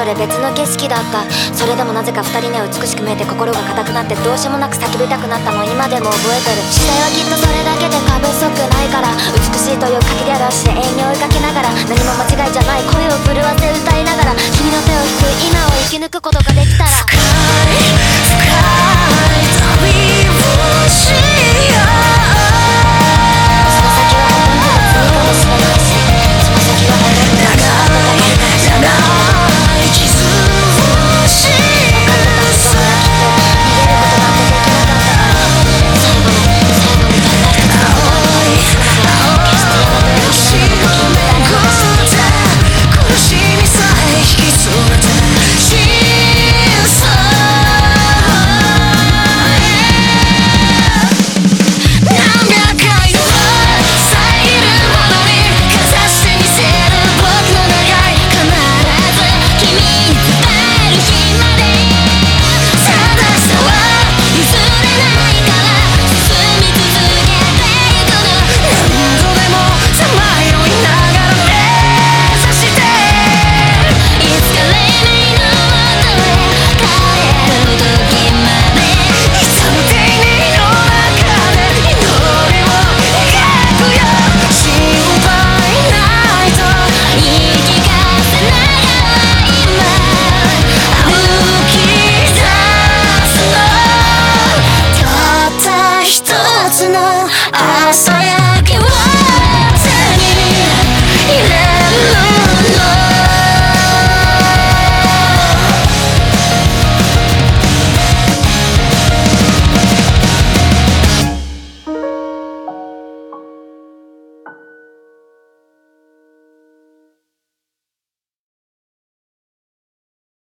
れ別の景色だった。それでもなぜか二人には美しく見えて心が硬くなってどうしようもなく叫びたくなったの今でも覚えてる。時代はきっとそれだけで過不足ないから、美しいという限りある足で永遠に追いかけながら、何も間違いじゃない声を震わせ歌いながら君の手を引く今を生き抜くことがで